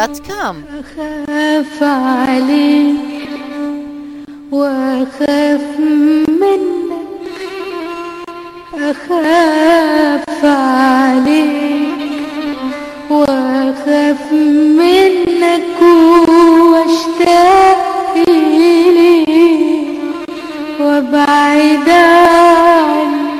توشيرين.com. أخاف عليك وأخاف منك، أخاف عليك وأخاف منك واشتاق إليك وابعد عنك.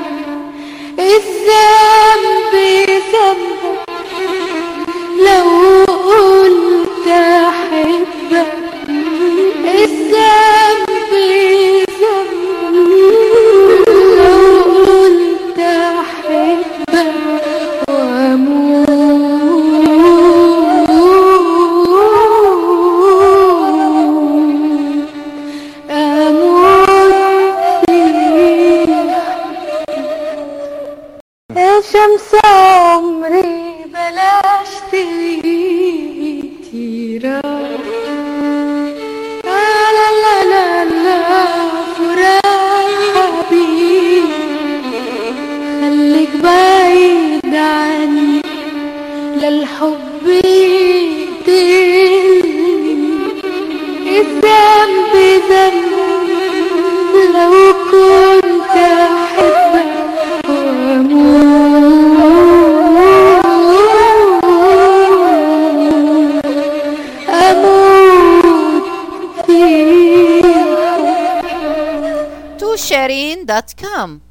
الذنب ذنبك لو قلت أحبك، الذنب ذنبك لو قلت أحبك أموت فيك يا شمس عمري بلاش تغيري. لا لا لا لا فراق حبيبي، خليك بعيد عني للحب يقتلني. الذنب ذنب لو كنت أحبك أموت فيك. توشيرين.com.